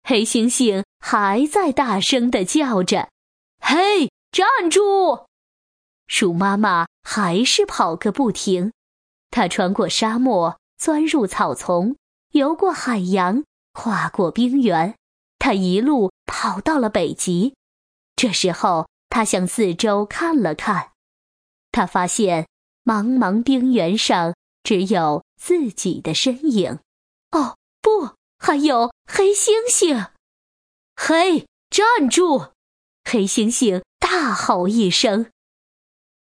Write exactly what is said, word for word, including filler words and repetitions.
黑猩猩还在大声地叫着：“嘿，站住！”鼠妈妈还是跑个不停。它穿过沙漠，钻入草丛，游过海洋，跨过冰原，它一路跑到了北极。这时候，它向四周看了看，它发现茫茫冰原上只有自己的身影。哦，不，还有黑猩猩！嘿，站住！黑猩猩大吼一声，